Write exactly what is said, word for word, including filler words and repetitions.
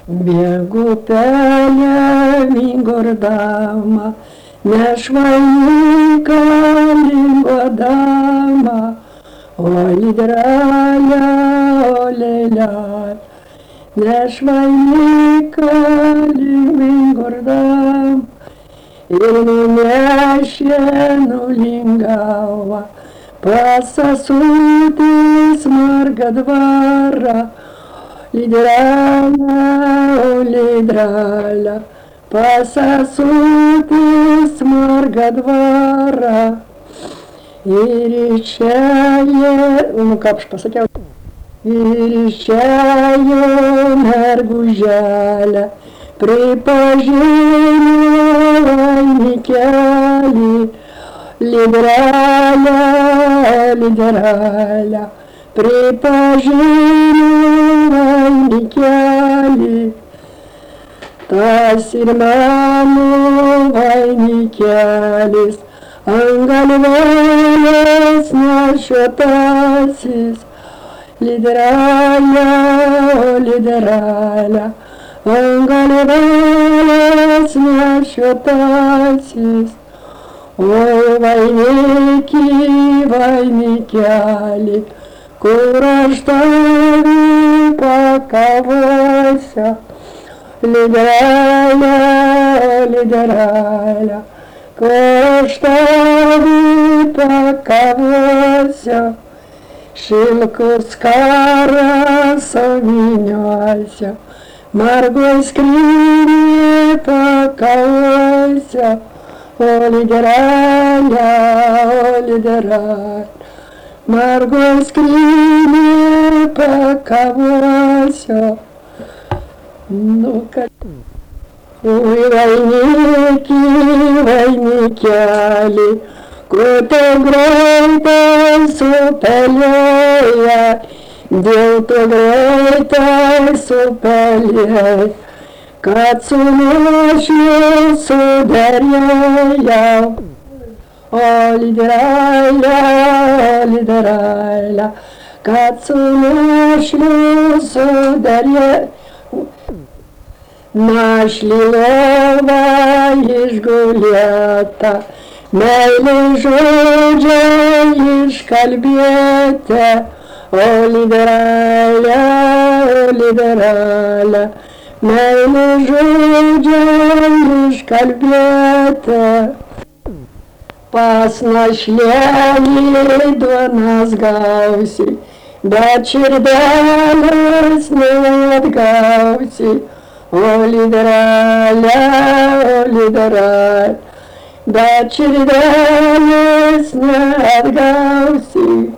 Bėgu pelėmi gordama, nešvaika linguodama, o lydraja, o lėlia, nešvaika lingordama, ir nunešė nulingavo pas sesutės margą dvarą. Lydralia, o lydralia, pas sesutės margą dvarą. Ir išėjo, nu kaip aš pasakiau, ir išėjo merguželė, pripažino vainikelį. Lydralia, lydralia, pripažino vainikelį. Tas ir mano vainikelis, ant galvelės nešiotasis. Lydralia, o lydralia, ant galvelės nešiotasis. Oi vainiki, vainikeli, kur aš tavį pakavosiu. Lydralia, o lydralia, kur aš tavį pakavosiu. Šilkus karas aviniuosiu, margoj skrynioj pakavosiu. O lydralia, o lydralia, margoj skrynioj pakavosiu. Nu kad... Oi vainiki, vainikeli, kur tu greitai supelėja, dėl tu greitai supelėja, kad su našliu suderėjau. O lydralia, o lydralia, kad su našliu suderėjau. Našlį lova išgulėta, meilės žodžiai iškalbėti. O lydralia, o lydralia, meilės žodžiai iškalbėti. Pas našlėlį duonas gausi, bet širdelės neatgausi. O lydralia, o lydralia, bet širdelės neatgausi.